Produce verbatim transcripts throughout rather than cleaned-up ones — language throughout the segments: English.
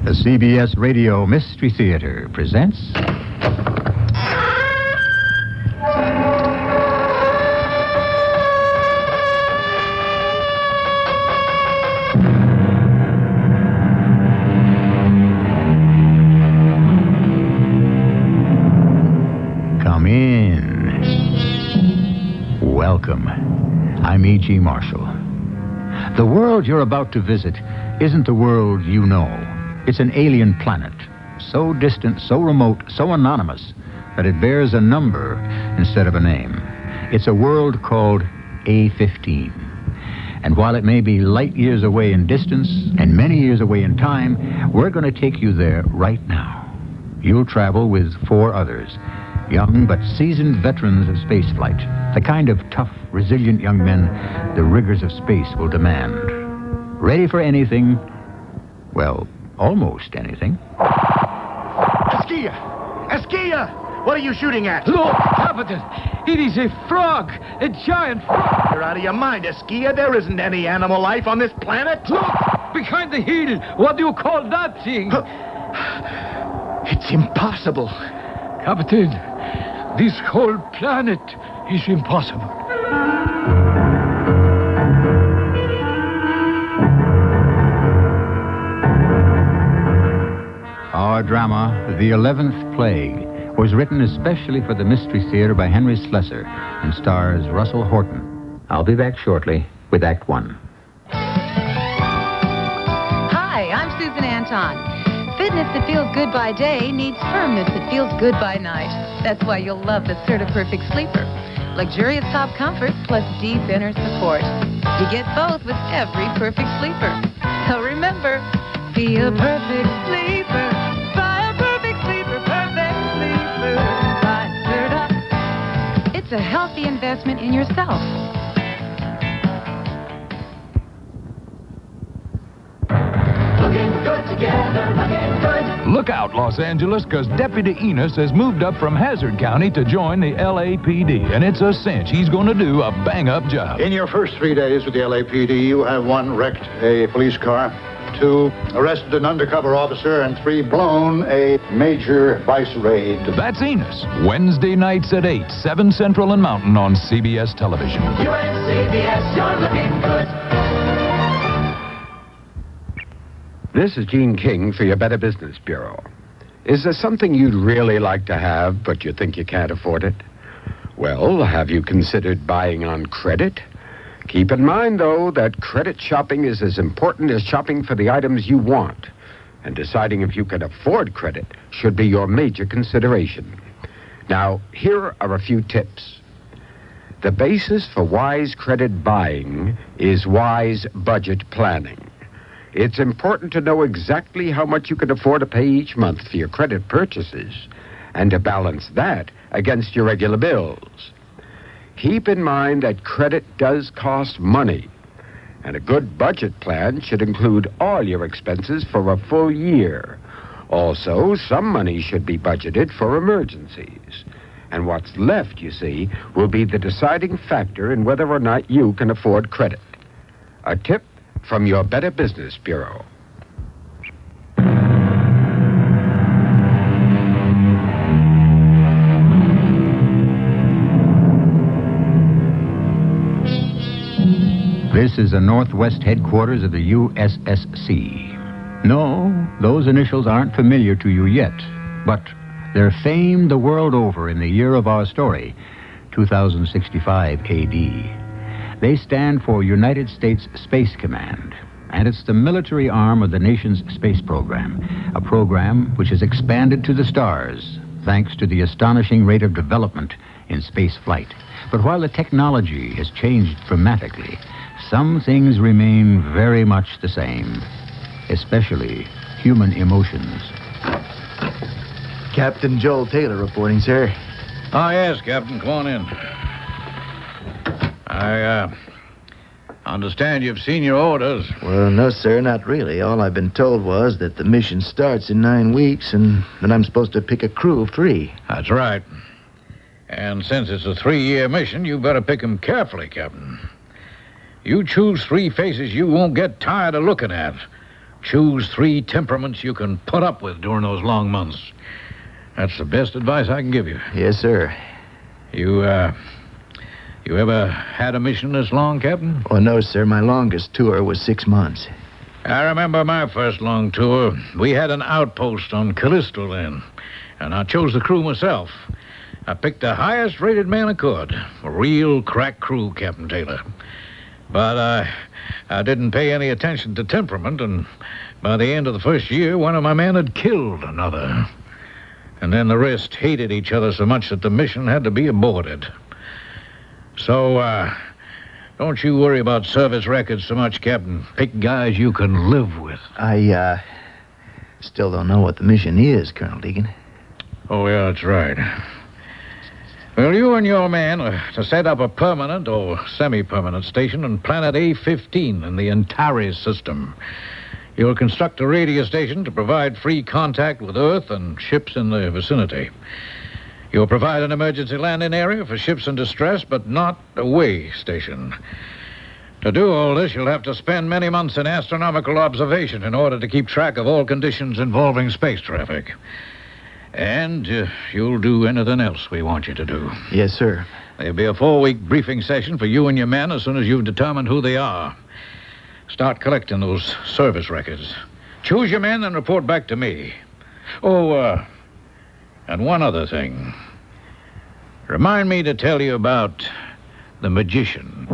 The C B S Radio Mystery Theater presents... Come in. Welcome. I'm E G. Marshall. The world you're about to visit isn't the world you know. It's an alien planet, so distant, so remote, so anonymous, that it bears a number instead of a name. It's a world called A fifteen. And while it may be light years away in distance and many years away in time, we're going to take you there right now. You'll travel with four others, young but seasoned veterans of spaceflight, the kind of tough, resilient young men the rigors of space will demand. Ready for anything? Well, almost anything. Eskia! Eskia! What are you shooting at? Look, Captain! It is a frog! A giant frog! You're out of your mind, Eskia. There isn't any animal life on this planet. Look! Behind the hill! What do you call that thing? It's impossible. Captain, this whole planet is impossible. Our drama, The Eleventh Plague, was written especially for the Mystery Theater by Henry Slessor and stars Russell Horton. I'll be back shortly with Act One. Hi, I'm Susan Anton. Fitness that feels good by day needs firmness that feels good by night. That's why you'll love the Certa-Perfect Sleeper. Luxurious top comfort plus deep inner support. You get both with every perfect sleeper. So remember, be a perfect sleeper. Buy a perfect sleeper, perfect sleeper. Buy Certa. It's a healthy investment in yourself. Looking good together, looking good. Look out, Los Angeles, because Deputy Enos has moved up from Hazard County to join the L A P D, and it's a cinch he's going to do a bang-up job. In your first three days with the L A P D, you have one, wrecked a police car, two, arrested an undercover officer, and three, blown a major vice raid. That's Enos, Wednesday nights at eight, seven Central and Mountain on C B S Television. You and C B S, you're looking good. This is Gene King for your Better Business Bureau. Is there something you'd really like to have, but you think you can't afford it? Well, have you considered buying on credit? Keep in mind, though, that credit shopping is as important as shopping for the items you want. And deciding if you can afford credit should be your major consideration. Now, here are a few tips. The basis for wise credit buying is wise budget planning. It's important to know exactly how much you can afford to pay each month for your credit purchases and to balance that against your regular bills. Keep in mind that credit does cost money, and a good budget plan should include all your expenses for a full year. Also, some money should be budgeted for emergencies. And what's left, you see, will be the deciding factor in whether or not you can afford credit. A tip from your Better Business Bureau. This is the Northwest headquarters of the U S S C. No, those initials aren't familiar to you yet, but they're famed the world over in the year of our story, two thousand sixty-five A D. They stand for United States Space Command, and it's the military arm of the nation's space program, a program which has expanded to the stars thanks to the astonishing rate of development in space flight. But while the technology has changed dramatically, some things remain very much the same, especially human emotions. Captain Joel Taylor reporting, sir. Oh, yes, Captain. Come on in. I, uh, understand you've seen your orders. Well, no, sir, not really. All I've been told was that the mission starts in nine weeks and that I'm supposed to pick a crew of three. That's right. And since it's a three-year mission, you better pick 'em carefully, Captain. You choose three faces you won't get tired of looking at. Choose three temperaments you can put up with during those long months. That's the best advice I can give you. Yes, sir. You, uh... You ever had a mission this long, Captain? Oh, no, sir. My longest tour was six months. I remember my first long tour. We had an outpost on Callisto then, and I chose the crew myself. I picked the highest-rated man I could. A real crack crew, Captain Taylor. But uh, I didn't pay any attention to temperament, and by the end of the first year, one of my men had killed another. And then the rest hated each other so much that the mission had to be aborted. So, uh, don't you worry about service records so much, Captain. Pick guys you can live with. I, uh, still don't know what the mission is, Colonel Deegan. Oh, yeah, that's right. Well, you and your man are to set up a permanent or semi-permanent station on planet A fifteen in the Antares system. You'll construct a radio station to provide free contact with Earth and ships in the vicinity. You'll provide an emergency landing area for ships in distress, but not a way station. To do all this, you'll have to spend many months in astronomical observation in order to keep track of all conditions involving space traffic. And uh, you'll do anything else we want you to do. Yes, sir. There'll be a four-week briefing session for you and your men as soon as you've determined who they are. Start collecting those service records. Choose your men and report back to me. Oh, uh, and one other thing. Remind me to tell you about the magician.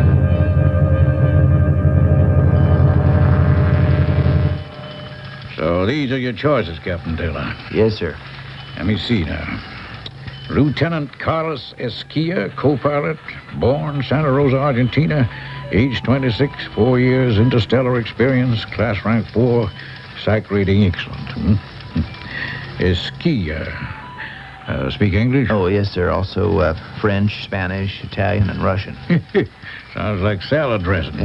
So these are your choices, Captain Taylor. Yes, sir. Let me see now. Lieutenant Carlos Esquia, co-pilot, born Santa Rosa, Argentina, age twenty-six, four years, interstellar experience, class rank four, psych rating excellent. Hmm? Esquia. Uh, speak English? Oh, yes, sir. Also uh, French, Spanish, Italian, and Russian. Sounds like salad dressing.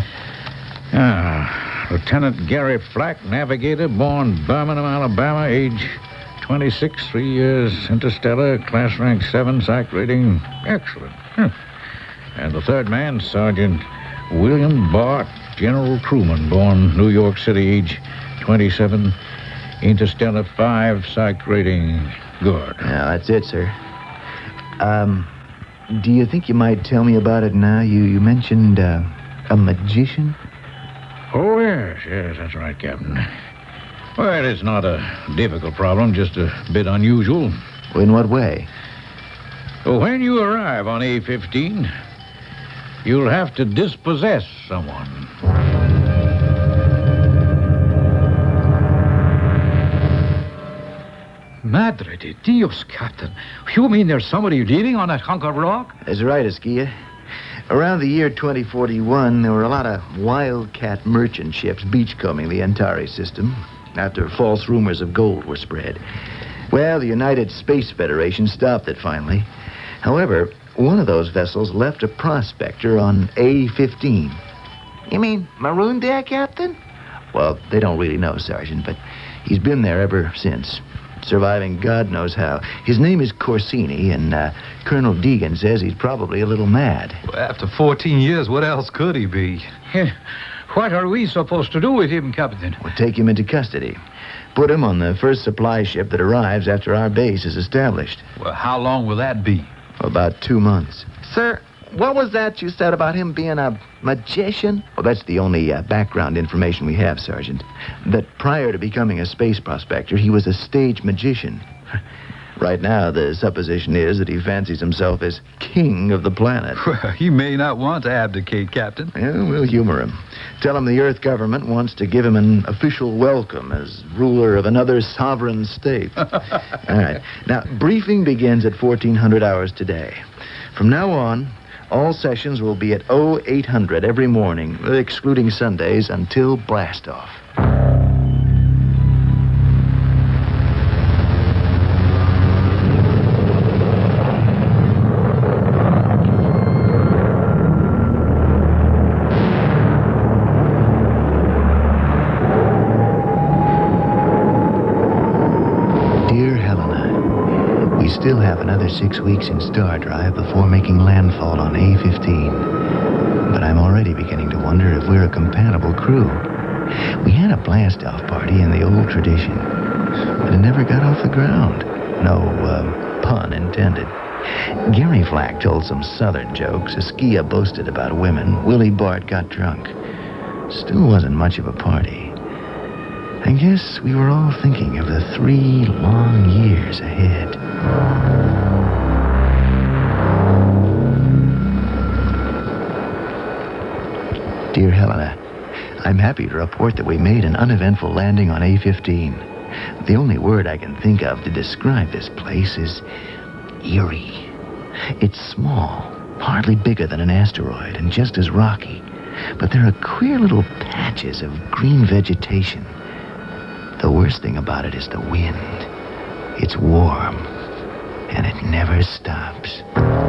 ah, Lieutenant Gary Flack, navigator, born Birmingham, Alabama, age twenty-six, three years, interstellar, class rank seven, psych rating excellent. Huh. And the third man, Sergeant William Bart, general crewman, born New York City, age twenty-seven, interstellar five, psych rating good. Yeah, that's it, sir. Um, do you think you might tell me about it now? You you mentioned uh, a magician? Oh, yes, yes, that's right, Captain. Well, it's not a difficult problem, just a bit unusual. In what way? Well, when you arrive on A fifteen, you'll have to dispossess someone. Madre de Dios, Captain. You mean there's somebody living on that hunk of rock? That's right, Esquia. Around the year twenty forty-one, there were a lot of wildcat merchant ships beachcombing the Antares system after false rumors of gold were spread. Well, the United Space Federation stopped it finally. However, one of those vessels left a prospector on A fifteen. You mean marooned there, Captain? Well, they don't really know, Sergeant, but he's been there ever since. Surviving God knows how. His name is Corsini, and uh, Colonel Deegan says he's probably a little mad. Well, after fourteen years, what else could he be? What are we supposed to do with him, Captain? We'll take him into custody. Put him on the first supply ship that arrives after our base is established. Well, how long will that be? About two months. Sir, what was that you said about him being a magician? Well, that's the only uh, background information we have, Sergeant. That prior to becoming a space prospector, he was a stage magician. Right now, the supposition is that he fancies himself as king of the planet. Well, he may not want to abdicate, Captain. Yeah, we'll humor him. Tell him the Earth government wants to give him an official welcome as ruler of another sovereign state. All right. Now, briefing begins at fourteen hundred hours today. From now on, all sessions will be at oh eight hundred every morning, excluding Sundays, until blastoff. Dear Helena, we still have another six weeks in star drive before making landfall on A fifteen. But I'm already beginning to wonder if we're a compatible crew. We had a blast-off party in the old tradition, but it never got off the ground. No uh, pun intended. Gary Flack told some southern jokes. Askia boasted about women. Willie Bart got drunk. Still wasn't much of a party. I guess we were all thinking of the three long years ahead. Dear Helena, I'm happy to report that we made an uneventful landing on A fifteen. The only word I can think of to describe this place is eerie. It's small, hardly bigger than an asteroid, and just as rocky. But there are queer little patches of green vegetation. The worst thing about it is the wind. It's warm, and it never stops.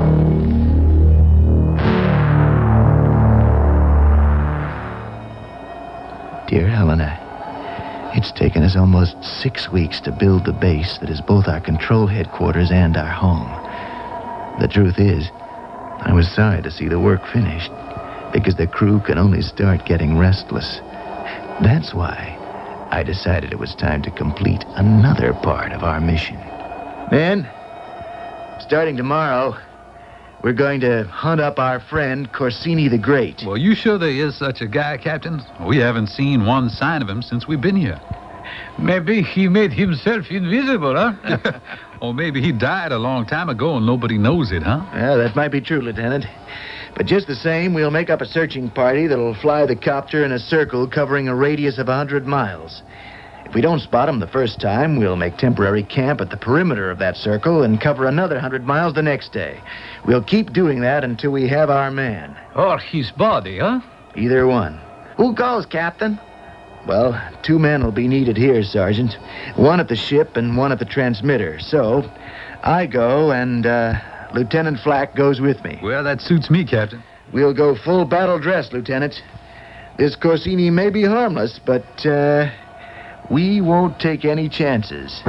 Dear Helena, it's taken us almost six weeks to build the base that is both our control headquarters and our home. The truth is, I was sorry to see the work finished, because the crew can only start getting restless. That's why I decided it was time to complete another part of our mission. Men, starting tomorrow, we're going to hunt up our friend Corsini the Great. Well, you sure there is such a guy, Captain? We haven't seen one sign of him since we've been here. Maybe he made himself invisible, huh? Or maybe he died a long time ago and nobody knows it, huh? Well, that might be true, Lieutenant. But just the same, we'll make up a searching party that'll fly the copter in a circle covering a radius of a hundred miles. If we don't spot him the first time, we'll make temporary camp at the perimeter of that circle and cover another hundred miles the next day. We'll keep doing that until we have our man. Or his body, huh? Either one. Who goes, Captain? Well, two men will be needed here, Sergeant. One at the ship and one at the transmitter. So, I go and, uh, Lieutenant Flack goes with me. Well, that suits me, Captain. We'll go full battle dress, Lieutenant. This Corsini may be harmless, but, uh, we won't take any chances.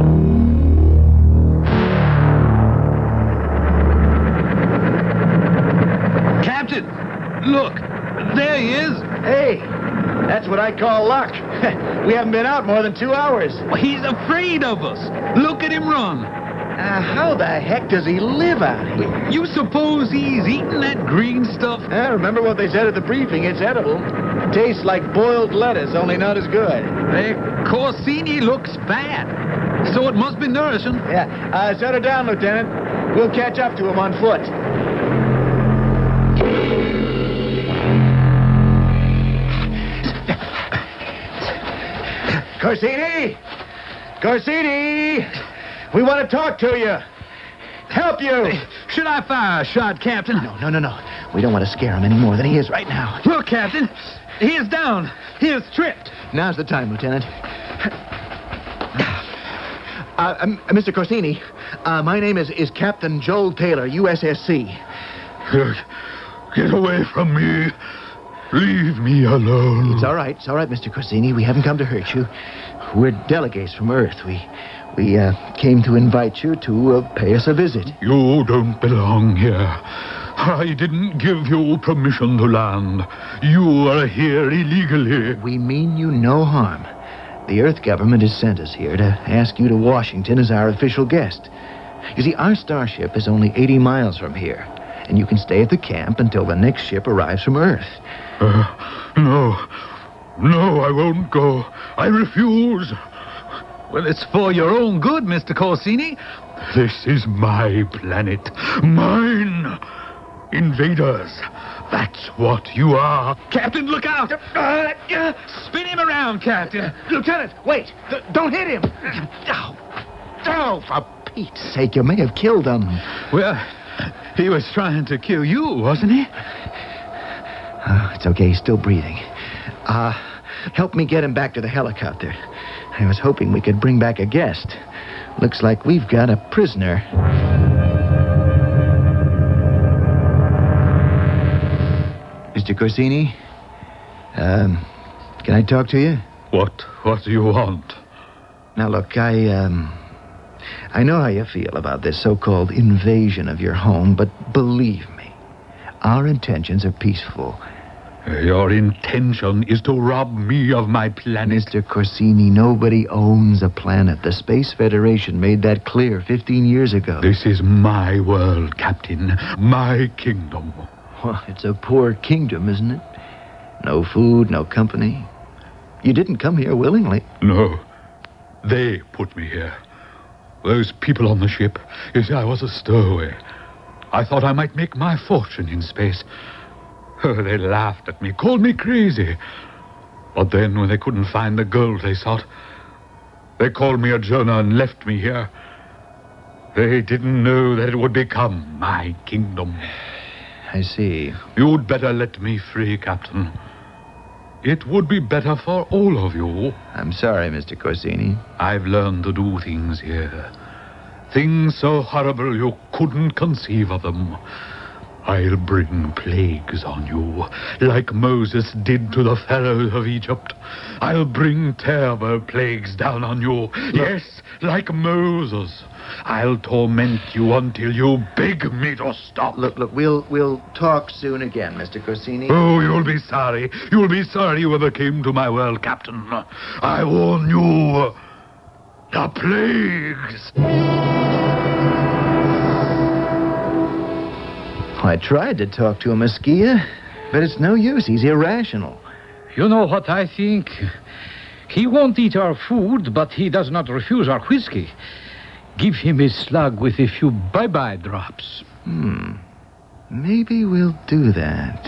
Captain, look, there he is. Hey, that's what I call luck. We haven't been out more than two hours. He's afraid of us. Look at him run. Uh, how the heck does he live out here? You suppose he's eating that green stuff? Uh, remember what they said at the briefing. It's edible. Tastes like boiled lettuce, only not as good. Hey, Corsini looks fat, so it must be nourishing. Yeah, uh, set her down, Lieutenant. We'll catch up to him on foot. Corsini! Corsini! We want to talk to you. Help you. Should I fire a shot, Captain? No, no, no, no. We don't want to scare him any more than he is right now. Look, Captain. He is down. He is tripped. Now's the time, Lieutenant. Uh, um, Mister Corsini, uh, my name is, is Captain Joel Taylor, U S S C. Get away from me. Leave me alone. It's all right. It's all right, Mister Corsini. We haven't come to hurt you. We're delegates from Earth. We we uh, came to invite you to uh, pay us a visit. You don't belong here. I didn't give you permission to land. You are here illegally. We mean you no harm. The Earth government has sent us here to ask you to Washington as our official guest. You see, our starship is only eighty miles from here, and you can stay at the camp until the next ship arrives from Earth. Uh, no. No, I won't go. I refuse. Well, it's for your own good, Mister Corsini. This is my planet. Mine. Invaders. That's what you are. Captain, look out! Uh, uh, spin him around, Captain. Uh, Lieutenant, wait! D- don't hit him! Oh, oh, for Pete's sake, you may have killed him. Well, he was trying to kill you, wasn't he? Uh, it's okay, he's still breathing. Uh, help me get him back to the helicopter. I was hoping we could bring back a guest. Looks like we've got a prisoner. Mister Corsini, um, can I talk to you? What? What do you want? Now, look, I, um, I know how you feel about this so-called invasion of your home, but believe me, our intentions are peaceful. Your intention is to rob me of my planet. Mister Corsini, nobody owns a planet. The Space Federation made that clear fifteen years ago. This is my world, Captain. My kingdom. Well, it's a poor kingdom, isn't it? No food, no company. You didn't come here willingly. No. They put me here. Those people on the ship. You see, I was a stowaway. I thought I might make my fortune in space. Oh, they laughed at me, called me crazy. But then, when they couldn't find the gold they sought, they called me a Jonah and left me here. They didn't know that it would become my kingdom. I see. You'd better let me free, Captain. It would be better for all of you. I'm sorry, Mister Corsini. I've learned to do things here. Things so horrible you couldn't conceive of them. I'll bring plagues on you, like Moses did to the pharaohs of Egypt. I'll bring terrible plagues down on you. Look. Yes, like Moses. I'll torment you until you beg me to stop. Look, look, we'll we'll talk soon again, Mister Corsini. Oh, you'll be sorry. You'll be sorry you ever came to my world, Captain. I warn you. The plagues. I tried to talk to him, Askia, but it's no use. He's irrational. You know what I think? He won't eat our food, but he does not refuse our whiskey. Give him a slug with a few bye-bye drops. Hmm. Maybe we'll do that.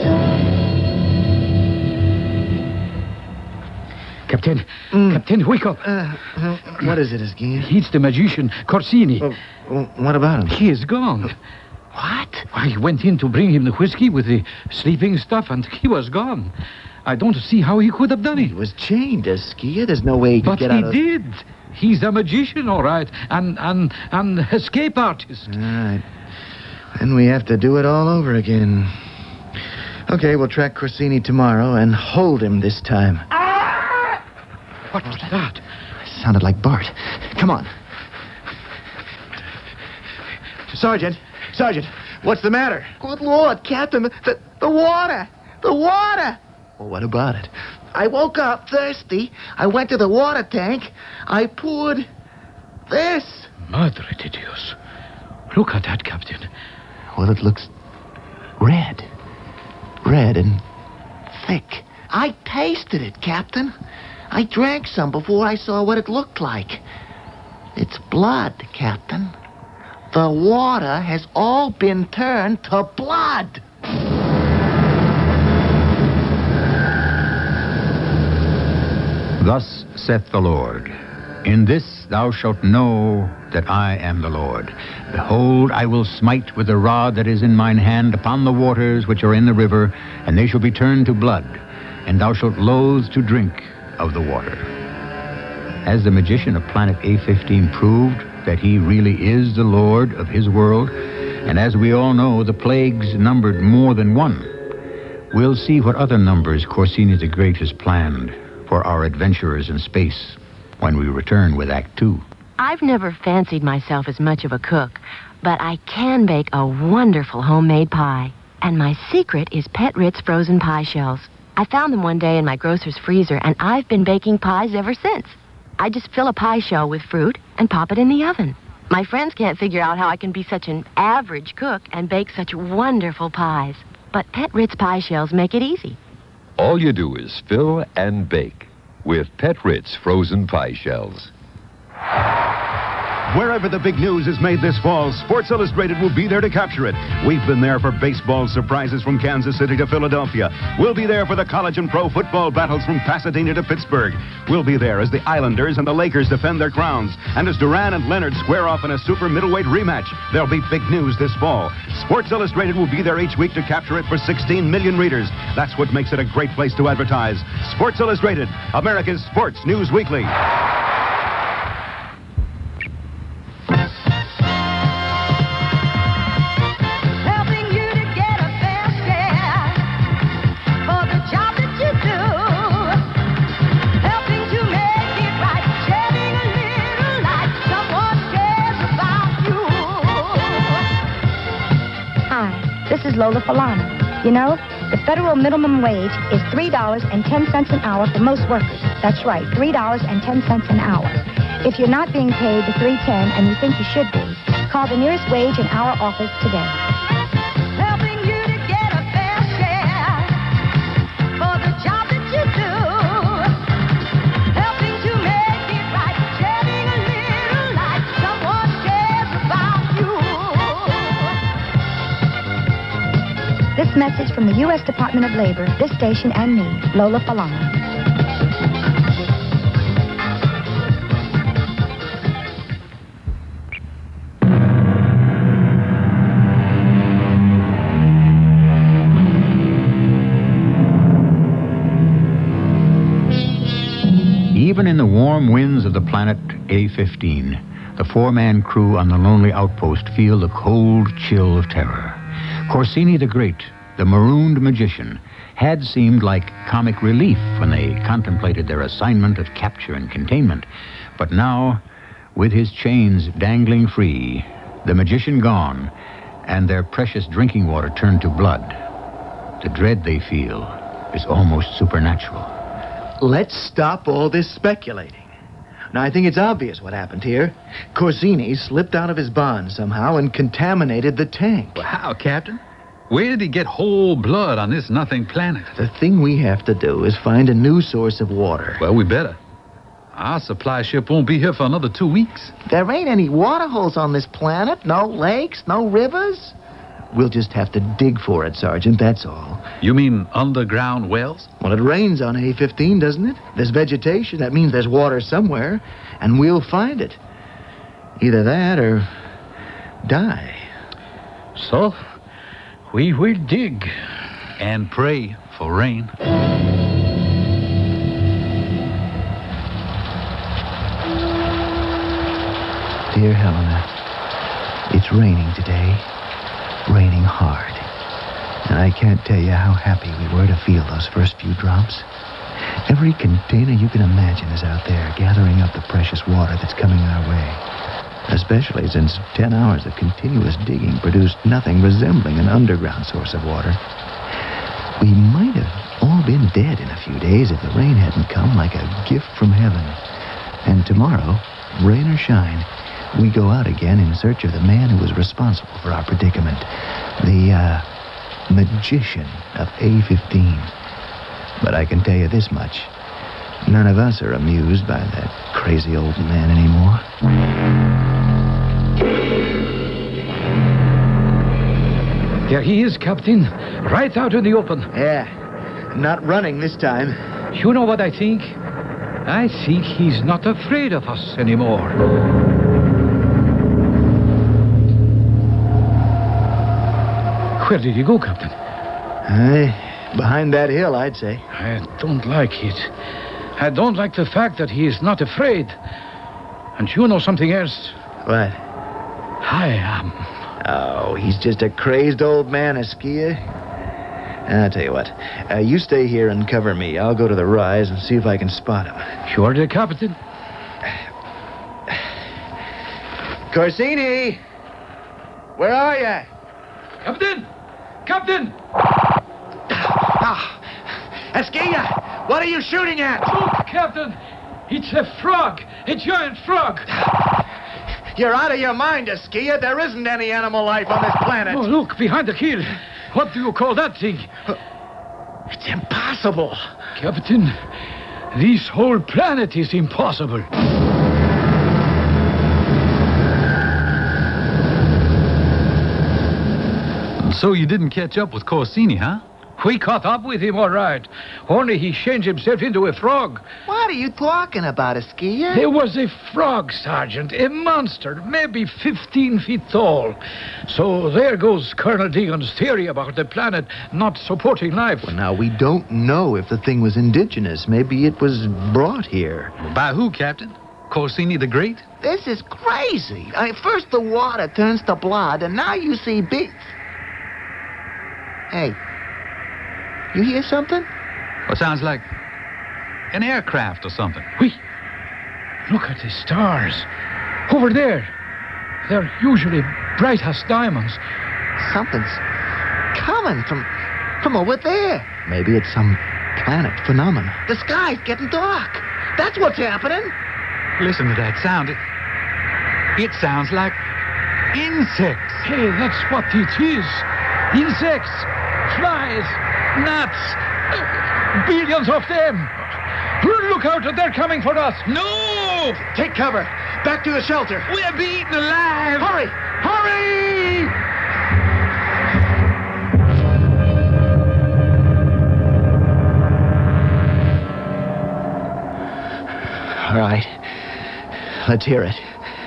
Captain, Mm. Captain, wake up. Uh, uh, what is it, Askia? It's the magician, Corsini. Well, what about him? He is gone. What? I went in to bring him the whiskey with the sleeping stuff, and he was gone. I don't see how he could have done it. He was chained, Askia. There's no way he could But get he out of... did. He's a magician, all right, and and an escape artist. All right. Then we have to do it all over again. Okay, we'll track Corsini tomorrow and hold him this time. What was that? It sounded like Bart. Come on. Sergeant, Sergeant, what's the matter? Good Lord, Captain, the, the water, the water. Well, what about it? I woke up thirsty. I went to the water tank. I poured this. Madre de Dios. Look at that, Captain. Well, it looks red. Red and thick. I tasted it, Captain. I drank some before I saw what it looked like. It's blood, Captain. The water has all been turned to blood. Thus saith the Lord, in this thou shalt know that I am the Lord. Behold, I will smite with the rod that is in mine hand upon the waters which are in the river, and they shall be turned to blood, and thou shalt loathe to drink of the water. As the magician of planet A fifteen proved that he really is the Lord of his world, and as we all know, the plagues numbered more than one, we'll see what other numbers Corsini the Great has planned for our adventurers in space when we return with Act Two. I've never fancied myself as much of a cook, but I can bake a wonderful homemade pie. And my secret is Pet Ritz frozen pie shells. I found them one day in my grocer's freezer, and I've been baking pies ever since. I just fill a pie shell with fruit and pop it in the oven. My friends can't figure out how I can be such an average cook and bake such wonderful pies. But Pet Ritz pie shells make it easy. All you do is fill and bake with Pet Ritz frozen pie shells. Wherever the big news is made this fall, Sports Illustrated will be there to capture it. We've been there for baseball surprises from Kansas City to Philadelphia. We'll be there for the college and pro football battles from Pasadena to Pittsburgh. We'll be there as the Islanders and the Lakers defend their crowns, and as Duran and Leonard square off in a super middleweight rematch. There'll be big news this fall. Sports Illustrated will be there each week to capture it for sixteen million readers. That's what makes it a great place to advertise. Sports Illustrated, America's sports news weekly. This is Lola Falana. You know, The federal minimum wage is three dollars and ten cents an hour for most workers. That's right, three dollars and ten cents an hour. If you're not being paid the three dollars and ten cents and you think you should be, call the nearest wage and hour office today. Helping you to get a fair share for the job that you do. Helping to make it right, shedding a little light. Someone cares about you. This message from the U S Department of Labor, this station, and me, Lola Falana. Even in the warm winds of the planet A fifteen, the four-man crew on the lonely outpost feel the cold chill of terror. Corsini the Great, the marooned magician, had seemed like comic relief when they contemplated their assignment of capture and containment. But now, with his chains dangling free, the magician gone, and their precious drinking water turned to blood, the dread they feel is almost supernatural. Let's stop all this speculating. Now, I think it's obvious what happened here. Corsini slipped out of his bond somehow and contaminated the tank. Well, how, Captain? Where did he get whole blood on this nothing planet? The thing we have to do is find a new source of water. Well, we better. Our supply ship won't be here for another two weeks. There ain't any water holes on this planet. No lakes, no rivers. We'll just have to dig for it, Sergeant, that's all. You mean underground wells? Well, it rains on A fifteen, doesn't it? There's vegetation. That means there's water somewhere, and we'll find it. Either that or die. So, we will dig. And pray for rain. Dear Helena, it's raining today. Raining hard. And I can't tell you how happy we were to feel those first few drops. Every container you can imagine is out there gathering up the precious water that's coming our way. Especially since ten hours of continuous digging produced nothing resembling an underground source of water. We might have all been dead in a few days if the rain hadn't come like a gift from heaven. And tomorrow, rain or shine, we go out again in search of the man who was responsible for our predicament. The, uh, magician of A fifteen. But I can tell you this much. None of us are amused by that crazy old man anymore. There he is, Captain. Right out in the open. Yeah. Not running this time. You know what I think? I think he's not afraid of us anymore. Where did he go, Captain? Uh, behind that hill, I'd say. I don't like it. I don't like the fact that he is not afraid. And you know something else? What? I am. Oh, he's just a crazed old man, Askia. I'll tell you what. Uh, you stay here and cover me. I'll go to the rise and see if I can spot him. Sure, the Captain. Corsini! Where are you? Captain! Captain! Ah, Askia, what are you shooting at? Look, Captain! It's a frog! A giant frog! You're out of your mind, Askia. There isn't any animal life on this planet. Oh, look, behind the keel. What do you call that thing? It's impossible. Captain, this whole planet is impossible. So you didn't catch up with Corsini, huh? We caught up with him, all right. Only he changed himself into a frog. What are you talking about, Askia? There was a frog, Sergeant. A monster, maybe fifteen feet tall. So there goes Colonel Deegan's theory about the planet not supporting life. Well, now, we don't know if the thing was indigenous. Maybe it was brought here. By who, Captain? Corsini the Great? This is crazy. I mean, first the water turns to blood, and now you see big... Hey, you hear something? Well, sounds like an aircraft or something. Wait. Look at the stars. Over there. They're usually bright as diamonds. Something's coming from From over there. Maybe it's some planet phenomenon. The sky's getting dark. That's what's happening. Listen to that sound. It, it sounds like insects. Hey, that's what it is. Insects, flies, gnats, uh, billions of them. Look out, they're coming for us. No! Take cover. Back to the shelter. We're being eaten alive. Hurry! Hurry! All right. Let's hear it.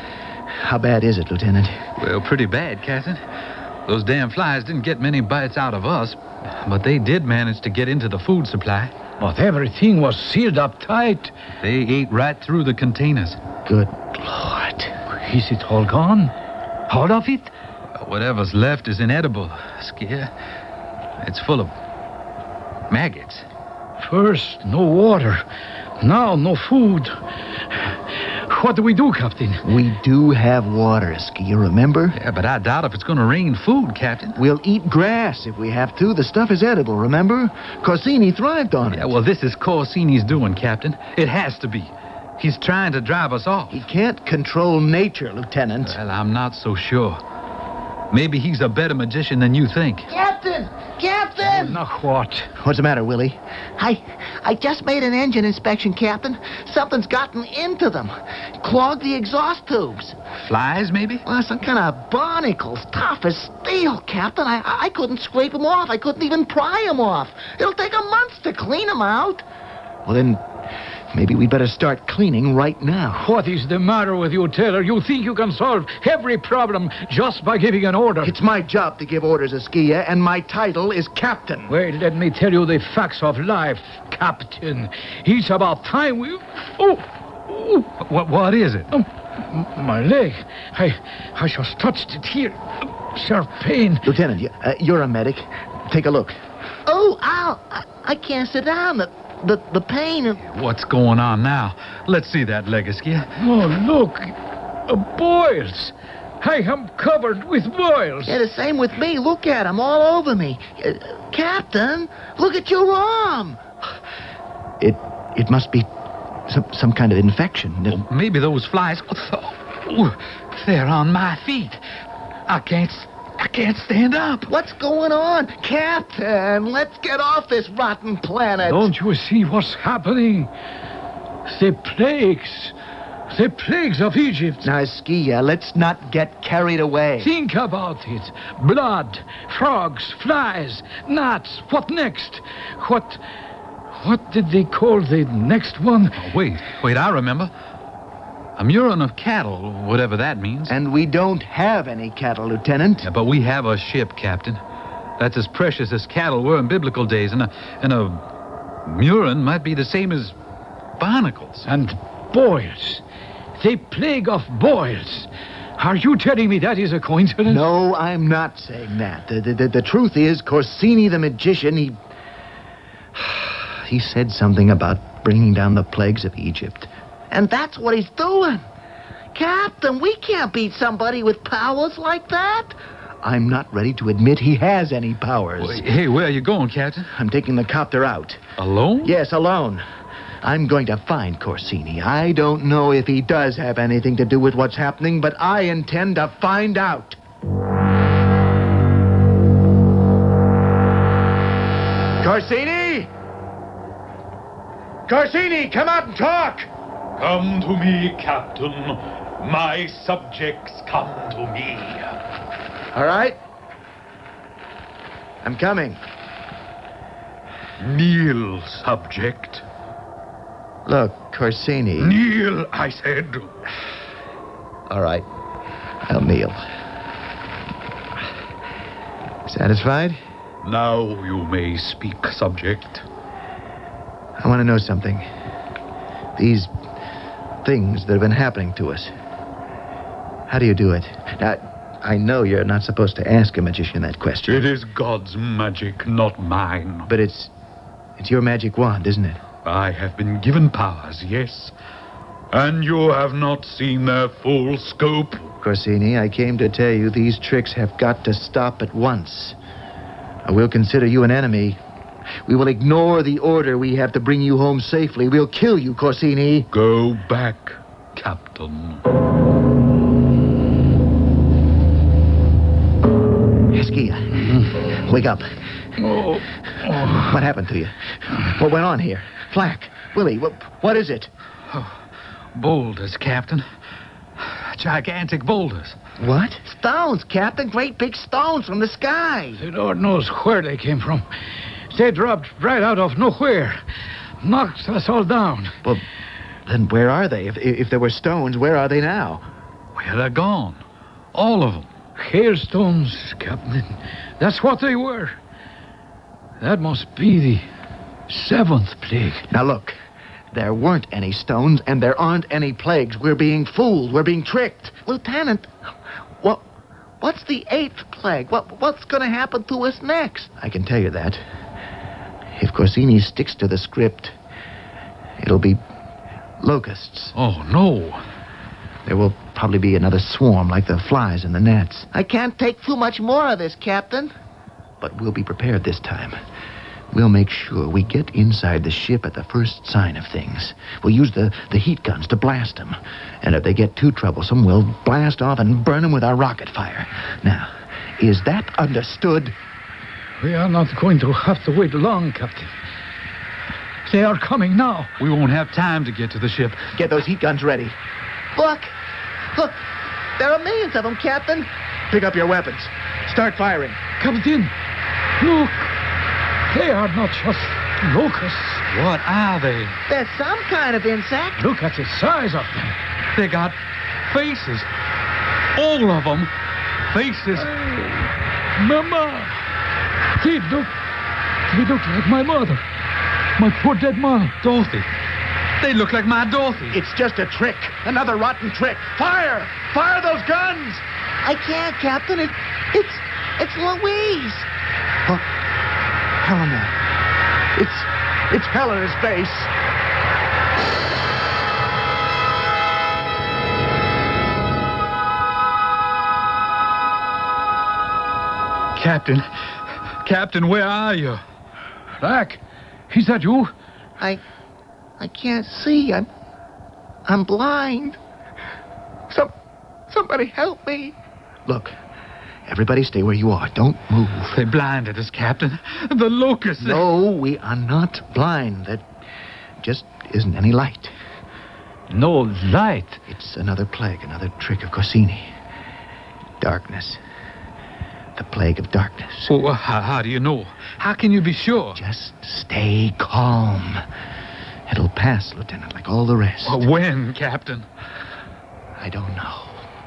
How bad is it, Lieutenant? Well, pretty bad, Captain. Those damn flies didn't get many bites out of us, but they did manage to get into the food supply. But everything was sealed up tight. They ate right through the containers. Good Lord. Is it all gone? All of it? Whatever's left is inedible, Skia. It's full of maggots. First, no water. Now, no food. What do we do, Captain? We do have water, Skia, remember? Yeah, but I doubt if it's going to rain food, Captain. We'll eat grass if we have to. The stuff is edible, remember? Corsini thrived on it. Yeah, well, this is Corsini's doing, Captain. It has to be. He's trying to drive us off. He can't control nature, Lieutenant. Well, I'm not so sure. Maybe he's a better magician than you think. Captain! Captain! Now what? What's the matter, Willie? I I just made an engine inspection, Captain. Something's gotten into them. Clogged the exhaust tubes. Flies, maybe? Well, some kind of barnacles, tough as steel, Captain. I I couldn't scrape them off. I couldn't even pry them off. It'll take a month to clean them out. Well, then, maybe we better start cleaning right now. What is the matter with you, Taylor? You think you can solve every problem just by giving an order? It's my job to give orders, Askia, and my title is Captain. Well, let me tell you the facts of life, Captain. It's about time we... Oh! oh. What, what is it? Oh, m- my leg. I, I just touched it here. Sharp pain. Lieutenant, you, uh, you're a medic. Take a look. Oh, ow! I, I can't sit down. The, the, the pain... What's going on now? Let's see that leg, Askia. Oh, look. Uh, boils. I am covered with boils. Yeah, the same with me. Look at them all over me. Uh, Captain, look at your arm. It it must be some, some kind of infection. Well, maybe those flies... Oh, they're on my feet. I can't... I can't stand up. What's going on? Captain, let's get off this rotten planet. Don't you see what's happening? The plagues. The plagues of Egypt. Now, Askia, let's not get carried away. Think about it. Blood, frogs, flies, gnats. What next? What... What did they call the next one? Oh, wait, wait, I remember. A murrain of cattle, whatever that means. And we don't have any cattle, Lieutenant. Yeah, but we have a ship, Captain. That's as precious as cattle were in biblical days, and a, and a murrain might be the same as barnacles. And boils. The plague of boils. Are you telling me that is a coincidence? No, I'm not saying that. The, the, the truth is, Corsini the magician, he... He said something about bringing down the plagues of Egypt. And that's what he's doing. Captain, we can't beat somebody with powers like that. I'm not ready to admit he has any powers. Well, hey, where are you going, Captain? I'm taking the copter out. Alone? Yes, alone. I'm going to find Corsini. I don't know if he does have anything to do with what's happening, but I intend to find out. Corsini! Corsini, come out and talk! Come to me, Captain. My subjects come to me. All right. I'm coming. Kneel, subject. Look, Corsini. Kneel, I said. All right. I'll kneel. Satisfied? Now you may speak, subject. I want to know something. These things that have been happening to us. How do you do it? Now, I know you're not supposed to ask a magician that question. It is God's magic, not mine. But it's... it's your magic wand, isn't it? I have been given powers, yes. And you have not seen their full scope. Corsini, I came to tell you these tricks have got to stop at once. We'll consider you an enemy. We will ignore the order we have to bring you home safely. We'll kill you, Corsini. Go back, Captain. Eskia, wake up. Oh. Oh. What happened to you? What went on here? Flack, Willie, what, what is it? Oh, boulders, Captain. Gigantic boulders. What? Stones, Captain. Great big stones from the sky. The Lord knows where they came from. They dropped right out of nowhere. Knocked us all down. Well, then where are they? If, if there were stones, where are they now? Well, they're gone. All of them. Hailstones, Captain. That's what they were. That must be the seventh plague. Now look, there weren't any stones and there aren't any plagues. We're being fooled. We're being tricked. Lieutenant, what, what's the eighth plague? What, what's going to happen to us next? I can tell you that. If Corsini sticks to the script, it'll be locusts. Oh, no. There will probably be another swarm like the flies in the gnats. I can't take too much more of this, Captain. But we'll be prepared this time. We'll make sure we get inside the ship at the first sign of things. We'll use the, the heat guns to blast them. And if they get too troublesome, we'll blast off and burn them with our rocket fire. Now, is that understood? We are not going to have to wait long, Captain. They are coming now. We won't have time to get to the ship. Get those heat guns ready. Look! Look! There are millions of them, Captain. Pick up your weapons. Start firing. Captain, look! They are not just locusts. What are they? They're some kind of insect. Look at the size of them. They got faces. All of them. Faces. Uh, Mama! They look... They look like my mother. My poor dead mom. Dorothy. They look like my Dorothy. It's just a trick. Another rotten trick. Fire! Fire those guns! I can't, Captain. It, it's... It's Louise. Oh, Helena. It's... It's Helena's face. Captain. Captain, where are you? Flack, is that you? I... I can't see. I'm... I'm blind. Some... Somebody help me. Look, everybody stay where you are. Don't move. They blinded us, Captain. The locusts... No, we are not blind. There just isn't any light. No light? It's another plague, another trick of Corsini. Darkness. The plague of darkness. Well, how, how do you know? How can you be sure? Just stay calm. It'll pass, Lieutenant, like all the rest. Well, when, Captain? I don't know.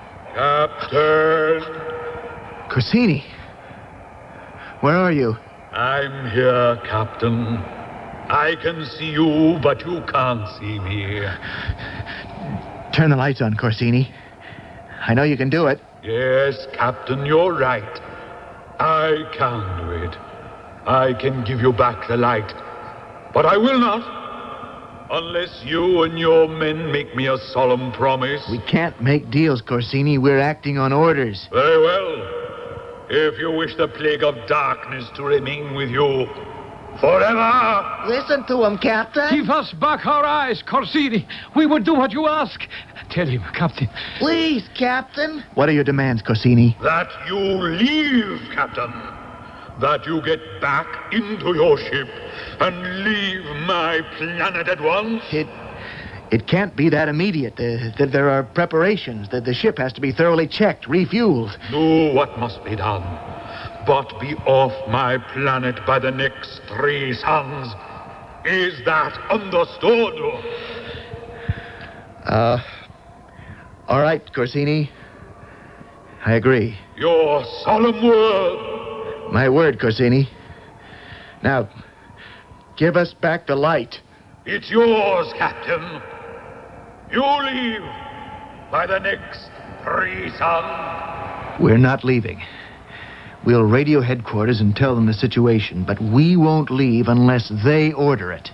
Captain! Corsini! Where are you? I'm here, Captain. I can see you, but you can't see me. Turn the lights on, Corsini. I know you can do it. Yes, Captain, you're right. I can do it. I can give you back the light. But I will not. Unless you and your men make me a solemn promise. We can't make deals, Corsini. We're acting on orders. Very well. If you wish the plague of darkness to remain with you forever. Listen to him, Captain. Give us back our eyes, Corsini. We will do what you ask. Tell him, Captain. Please, Captain. What are your demands, Corsini? That you leave, Captain. That you get back into your ship and leave my planet at once. It... It can't be that immediate. The, the, there are preparations. The, the ship has to be thoroughly checked, refueled. Do what must be done. But be off my planet by the next three suns. Is that understood? Uh... All right, Corsini. I agree. Your solemn word. My word, Corsini. Now, give us back the light. It's yours, Captain. You leave by the next three suns. We're not leaving. We'll radio headquarters and tell them the situation, but we won't leave unless they order it.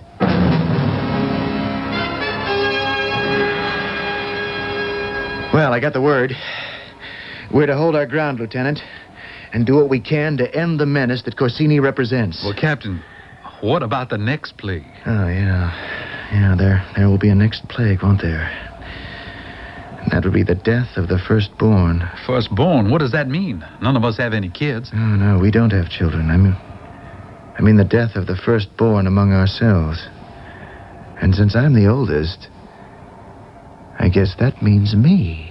Well, I got the word. We're to hold our ground, Lieutenant. and do what we can to end the menace that Corsini represents. Well, Captain, what about the next plague? Oh, yeah. Yeah, there, there will be a next plague, won't there? And that will be the death of the firstborn. Firstborn? What does that mean? None of us have any kids. Oh, no, we don't have children. I mean, I mean the death of the firstborn among ourselves. And since I'm the oldest, I guess that means me.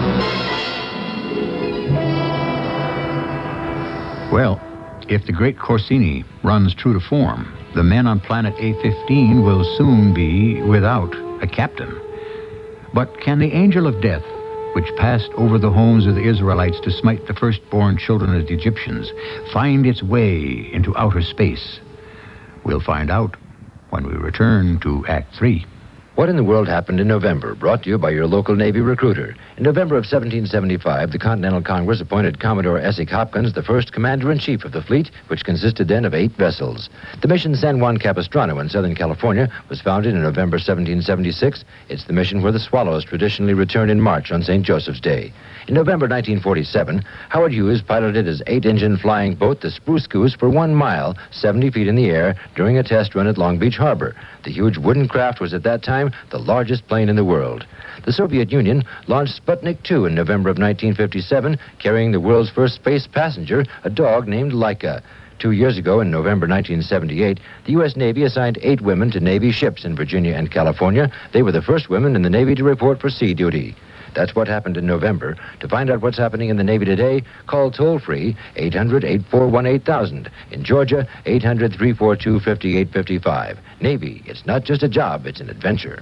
Well, if the great Corsini runs true to form, the men on planet A fifteen will soon be without a captain. But can the angel of death, which passed over the homes of the Israelites to smite the firstborn children of the Egyptians, find its way into outer space? We'll find out when we return to Act Three. What in the World happened in November, brought to you by your local Navy recruiter. In November of seventeen seventy-five, the Continental Congress appointed Commodore Essex Hopkins the first commander-in-chief of the fleet, which consisted then of eight vessels. The mission San Juan Capistrano in Southern California was founded in November seventeen seventy-six. It's the mission where the Swallows traditionally return in March on Saint Joseph's Day. In November nineteen forty-seven, Howard Hughes piloted his eight-engine flying boat, the Spruce Goose, for one mile, seventy feet in the air, during a test run at Long Beach Harbor. The huge wooden craft was at that time the largest plane in the world. The Soviet Union launched Sputnik two in November of nineteen fifty-seven, carrying the world's first space passenger, a dog named Laika. Two years ago, in November nineteen seventy-eight, the U S Navy assigned eight women to Navy ships in Virginia and California. They were the first women in the Navy to report for sea duty. That's what happened in November. To find out what's happening in the Navy today, call toll-free eight hundred, eight four one, eight thousand. In Georgia, eight hundred, three four two, five eight five five. Navy, it's not just a job, it's an adventure.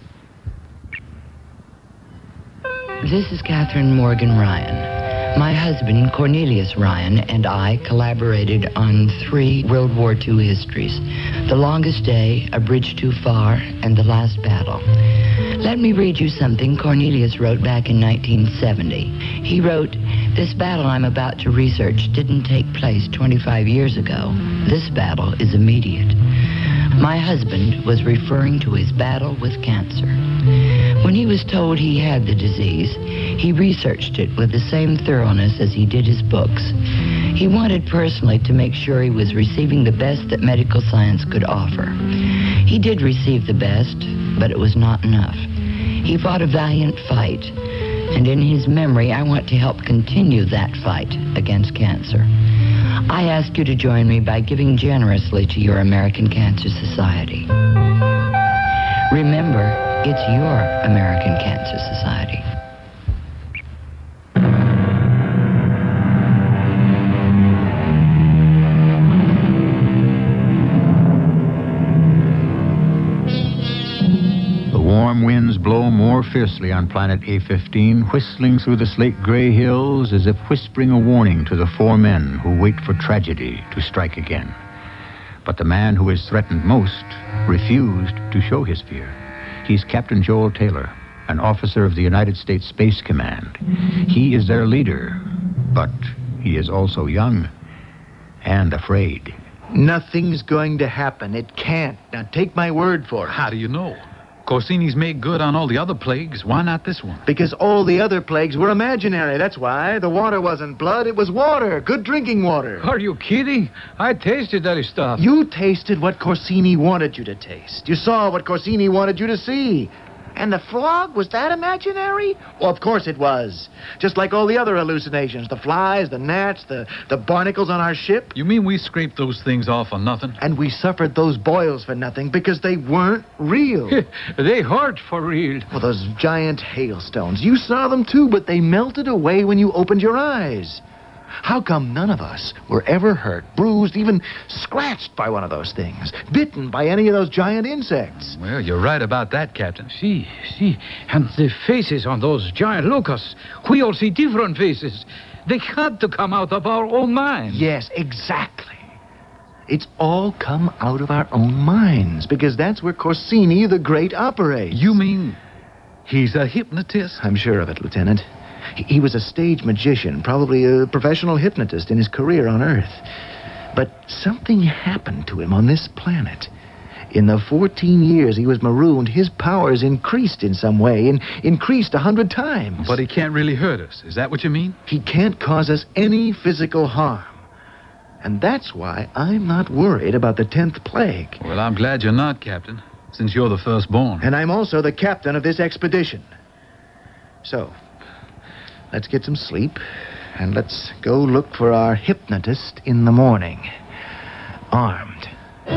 This is Catherine Morgan Ryan. My husband, Cornelius Ryan, and I collaborated on three World War Two histories. The Longest Day, A Bridge Too Far, and The Last Battle. Let me read you something Cornelius wrote back in nineteen seventy. He wrote, "This battle I'm about to research didn't take place twenty-five years ago. This battle is immediate." My husband was referring to his battle with cancer. When he was told he had the disease, he researched it with the same thoroughness as he did his books. He wanted personally to make sure he was receiving the best that medical science could offer. He did receive the best, but it was not enough. He fought a valiant fight, and in his memory, I want to help continue that fight against cancer. I ask you to join me by giving generously to your American Cancer Society. Remember, it's your American Cancer Society. The warm winds blow more fiercely on planet A fifteen, whistling through the slate-gray hills as if whispering a warning to the four men who wait for tragedy to strike again. But the man who is threatened most refused to show his fear. He's Captain Joel Taylor, an officer of the United States Space Command. He is their leader, but he is also young and afraid. Nothing's going to happen. It can't. Now, take my word for it. How do you know? Corsini's made good on all the other plagues. Why not this one? Because all the other plagues were imaginary. That's why. The water wasn't blood. It was water. Good drinking water. Are you kidding? I tasted that stuff. You tasted what Corsini wanted you to taste. You saw what Corsini wanted you to see. And the frog, was that imaginary? Well, of course it was. Just like all the other hallucinations. The flies, the gnats, the, the barnacles on our ship. You mean we scraped those things off for nothing? And we suffered those boils for nothing because they weren't real. They hurt for real. Well, those giant hailstones. You saw them too, but they melted away when you opened your eyes. How come none of us were ever hurt, bruised, even scratched by one of those things? Bitten by any of those giant insects? Well, you're right about that, Captain. See, see, and the faces on those giant locusts. We all see different faces. They had to come out of our own minds. Yes, exactly. It's all come out of our own minds, because that's where Corsini the Great operates. You mean he's a hypnotist? I'm sure of it, Lieutenant. He was a stage magician, probably a professional hypnotist in his career on Earth. But something happened to him on this planet. In the fourteen years he was marooned, his powers increased in some way, and increased a hundred times. But he can't really hurt us. Is that what you mean? He can't cause us any physical harm. And that's why I'm not worried about the tenth plague. Well, I'm glad you're not, Captain, since you're the firstborn. And I'm also the captain of this expedition. So, let's get some sleep, and let's go look for our hypnotist in the morning, armed.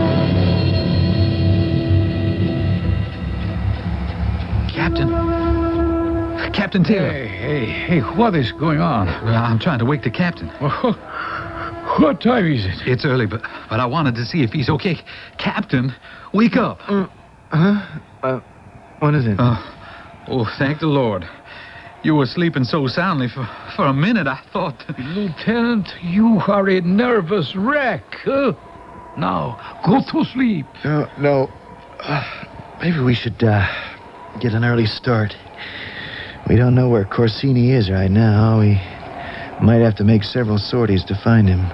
Captain. Captain Taylor. Hey, hey, hey, what is going on? Well, I'm trying to wake the captain. What time is it? It's early, but, but I wanted to see if he's okay. Captain, wake up. Uh, huh? Uh, what is it? Uh, oh, thank the Lord. You were sleeping so soundly for, for a minute, I thought... Lieutenant, you are a nervous wreck. Huh? Now, go to sleep. No, no. Uh, maybe we should uh, get an early start. We don't know where Corsini is right now. We might have to make several sorties to find him.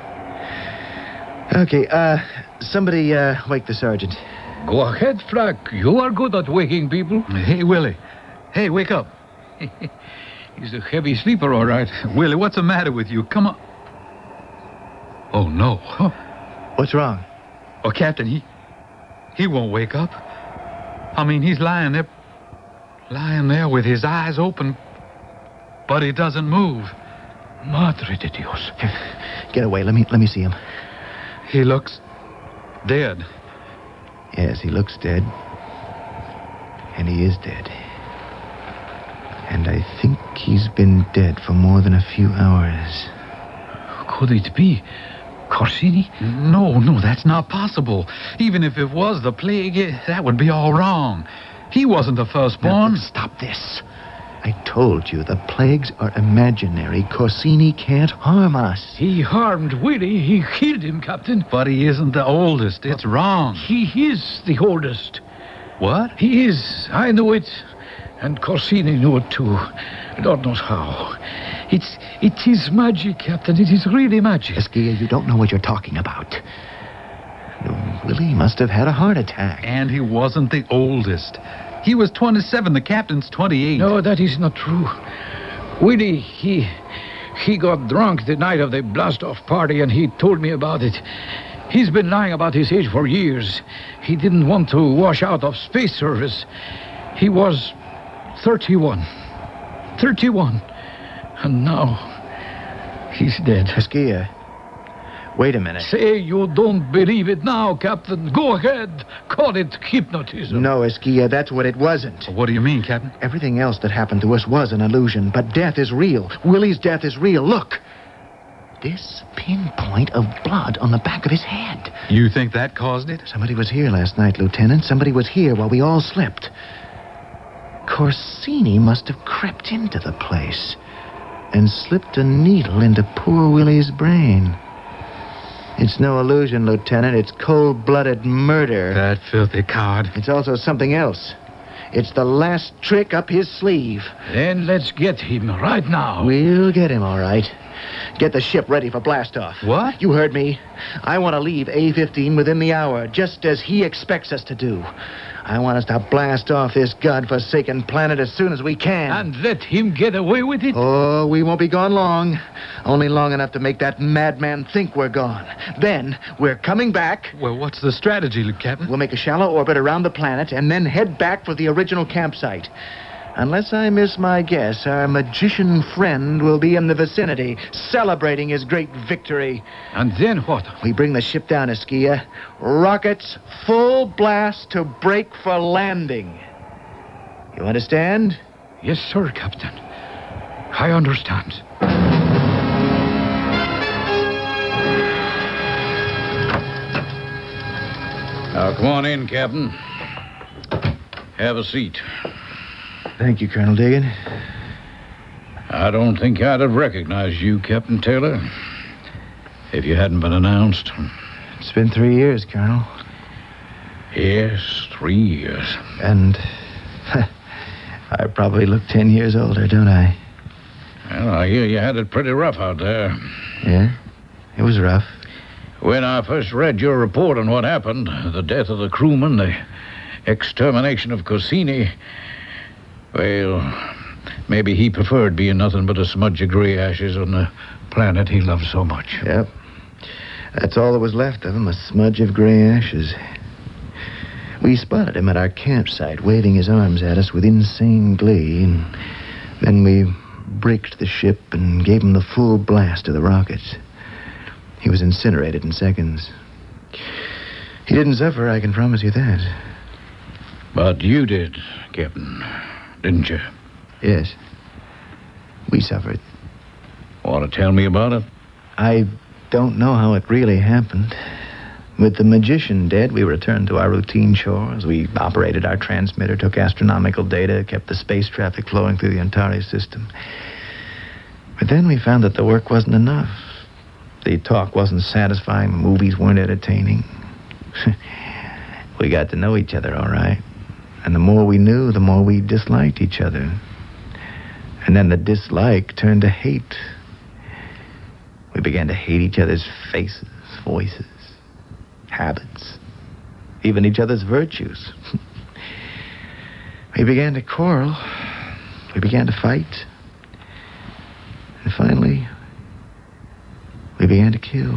Okay, uh, somebody uh, wake the sergeant. Go ahead, Flack. You are good at waking people. Hey, Willie. Hey, wake up. He's a heavy sleeper, all right. Willie, what's the matter with you? Come on. Oh, no. Huh? What's wrong? Oh, Captain, he... he won't wake up. I mean, he's lying there... lying there with his eyes open, but he doesn't move. Madre de Dios. Get away. Let me, let me see him. He looks... dead. Yes, he looks dead. And he is dead. And I think he's been dead for more than a few hours. Could it be Corsini? No, no, that's not possible. Even if it was the plague, it, that would be all wrong. He wasn't the firstborn. Now, stop this. I told you the plagues are imaginary. Corsini can't harm us. He harmed Willie. He killed him, Captain. But he isn't the oldest. It's wrong. He is the oldest. What? He is. I know it. And Corsini knew it too. Lord knows how. It's, it is magic, Captain. It is really magic. Esquia, you don't know what you're talking about. Willie must have had a heart attack. And he wasn't the oldest. He was twenty-seven. The captain's twenty-eight. No, that is not true. Willie, he... he got drunk the night of the blast-off party, and he told me about it. He's been lying about his age for years. He didn't want to wash out of space service. He was thirty-one. thirty-one. And now he's dead. Esquia, wait a minute. Say you don't believe it now, Captain. Go ahead. Call it hypnotism. No, Esquia, that's what it wasn't. What do you mean, Captain? Everything else that happened to us was an illusion, but death is real. Willie's death is real. Look. This pinpoint of blood on the back of his head. You think that caused it? Somebody was here last night, Lieutenant. Somebody was here while we all slept. Corsini must have crept into the place and slipped a needle into poor Willie's brain. It's no illusion, Lieutenant. It's cold-blooded murder. That filthy coward. It's also something else. It's the last trick up his sleeve. Then let's get him right now. We'll get him, all right. Get the ship ready for blastoff. What? You heard me. I want to leave A fifteen within the hour, just as he expects us to do. I want us to blast off this godforsaken planet as soon as we can. And let him get away with it? Oh, we won't be gone long. Only long enough to make that madman think we're gone. Then we're coming back. Well, what's the strategy, Captain? We'll make a shallow orbit around the planet and then head back for the original campsite. Unless I miss my guess, our magician friend will be in the vicinity, celebrating his great victory. And then what? We bring the ship down, Esquia. Rockets full blast to break for landing. You understand? Yes, sir, Captain. I understand. Now, come on in, Captain. Have a seat. Thank you, Colonel Dagan. I don't think I'd have recognized you, Captain Taylor, if you hadn't been announced. It's been three years, Colonel. Yes, three years. And I probably look ten years older, don't I? Well, I hear you had it pretty rough out there. Yeah, it was rough. When I first read your report on what happened, the death of the crewman, the extermination of Corsini, well, maybe he preferred being nothing but a smudge of gray ashes on the planet he loved so much. Yep. That's all that was left of him, a smudge of gray ashes. We spotted him at our campsite, waving his arms at us with insane glee, and then we braked the ship and gave him the full blast of the rockets. He was incinerated in seconds. He didn't suffer, I can promise you that. But you did, Captain, didn't you? Yes. We suffered. Want to tell me about it? I don't know how it really happened. With the magician dead, we returned to our routine chores. We operated our transmitter, took astronomical data, kept the space traffic flowing through the Antares system. But then we found that the work wasn't enough. The talk wasn't satisfying, the movies weren't entertaining. We got to know each other, all right. And the more we knew, the more we disliked each other. And then the dislike turned to hate. We began to hate each other's faces, voices, habits, even each other's virtues. We began to quarrel. We began to fight. And finally, we began to kill.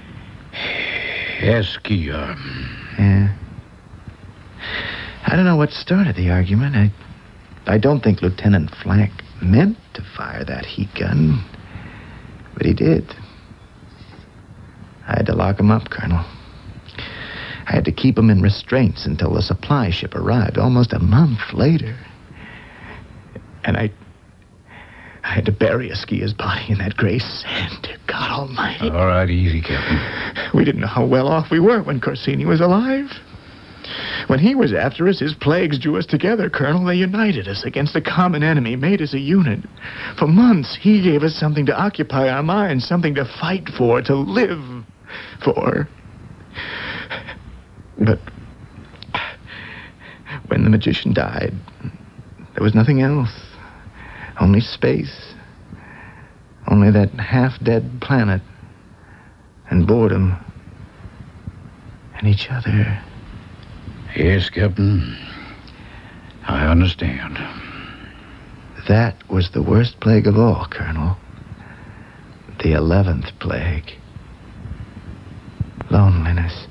Eskia. Yeah. I don't know what started the argument. I, I don't think Lieutenant Flack meant to fire that heat gun, but he did. I had to lock him up, Colonel. I had to keep him in restraints until the supply ship arrived almost a month later. And I... I had to bury Eskia's body in that gray sand. Dear God Almighty. All right, easy, Captain. We didn't know how well off we were when Corsini was alive. When he was after us, his plagues drew us together, Colonel. They united us against a common enemy, made us a unit. For months, he gave us something to occupy our minds, something to fight for, to live for. But when the magician died, there was nothing else. Only space. Only that half-dead planet. And boredom. And each other. Yes, Captain. I understand. That was the worst plague of all, Colonel. The eleventh plague. Loneliness.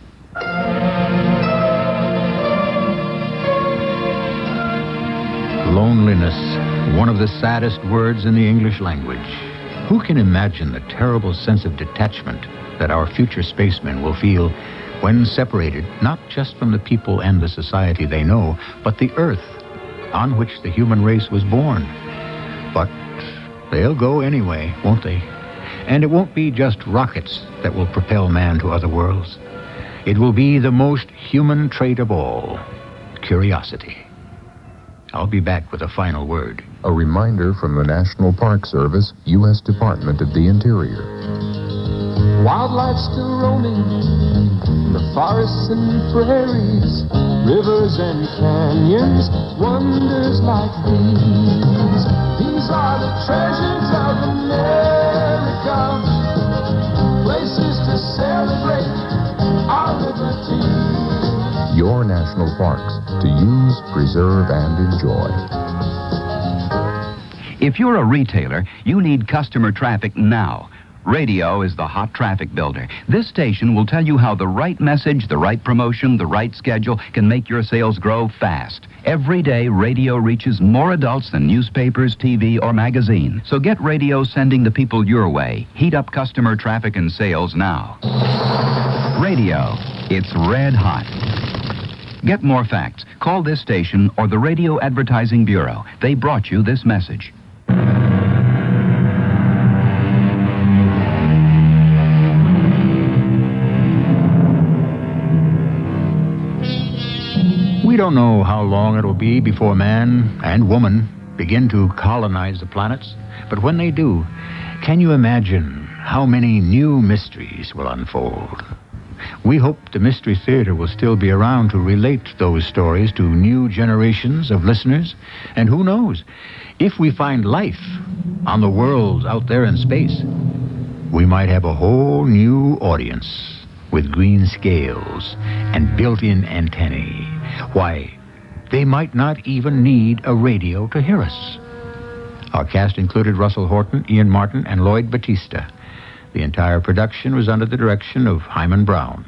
Loneliness. One of the saddest words in the English language. Who can imagine the terrible sense of detachment that our future spacemen will feel when separated, not just from the people and the society they know, but the Earth on which the human race was born? But they'll go anyway, won't they? And it won't be just rockets that will propel man to other worlds. It will be the most human trait of all, curiosity. I'll be back with a final word. A reminder from the National Park Service, U S Department of the Interior. Wildlife still roaming in the forests and prairies, rivers and canyons, wonders like these. These are the treasures of America, places to celebrate our liberty. Your national parks, to use, preserve, and enjoy. If you're a retailer, you need customer traffic now. Radio is the hot traffic builder. This station will tell you how the right message, the right promotion, the right schedule can make your sales grow fast. Every day, radio reaches more adults than newspapers, T V, or magazine. So get radio sending the people your way. Heat up customer traffic and sales now. Radio, it's red hot. Get more facts. Call this station or the Radio Advertising Bureau. They brought you this message. We don't know how long it'll be before man and woman begin to colonize the planets, but when they do, can you imagine how many new mysteries will unfold? We hope the Mystery Theater will still be around to relate those stories to new generations of listeners. And who knows, if we find life on the worlds out there in space, we might have a whole new audience with green scales and built-in antennae. Why, they might not even need a radio to hear us. Our cast included Russell Horton, Ian Martin, and Lloyd Batista. The entire production was under the direction of Hyman Brown.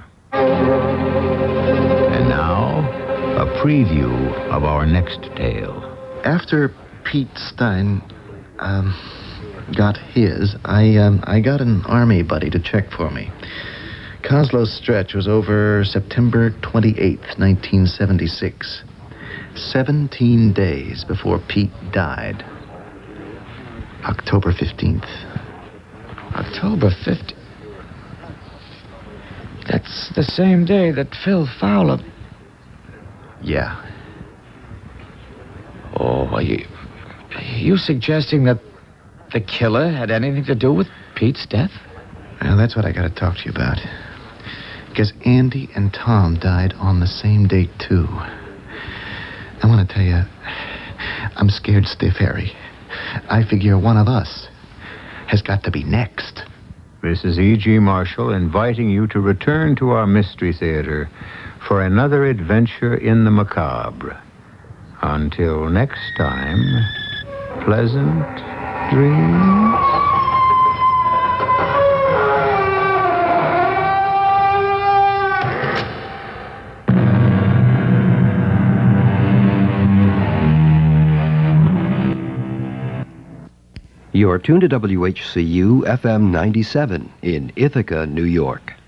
And now, a preview of our next tale. After Pete Stein um, got his, I, um, I got an Army buddy to check for me. Coslow's stretch was over September twenty-eighth, nineteen seventy-six. Seventeen days before Pete died. October fifteenth. October fifteenth? That's the same day that Phil Fowler... Yeah. Oh, are you... Are you suggesting that the killer had anything to do with Pete's death? Well, that's what I gotta talk to you about. Because Andy and Tom died on the same date, too. I want to tell you, I'm scared stiff, Harry. I figure one of us has got to be next. This is E G. Marshall inviting you to return to our Mystery Theater for another adventure in the macabre. Until next time, pleasant dreams. You're tuned to W H C U F M ninety-seven in Ithaca, New York.